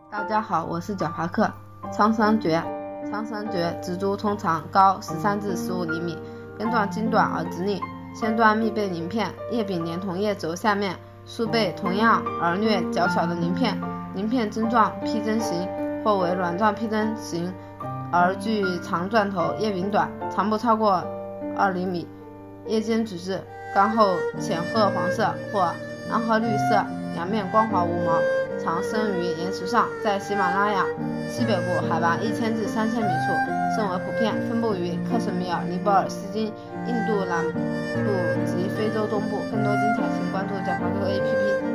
大家好，我是角爬克。苍山蕨植株通常高13至15厘米，根段茎短而直立，先端密被鳞片，叶柄连同叶轴下面数倍同样而略较小的鳞片，鳞片针状披针形或为卵状披针形，而具长钻头，叶柄短，长不超过2厘米，叶尖直至，干后浅褐黄色或暗褐绿色，两面光滑无毛，常生于岩石上，在喜马拉雅西北部海拔1000至3000米处甚为普遍，分布于克什米尔、尼泊尔、西京、印度南部及非洲东部。更多精彩请关注角爬克 APP。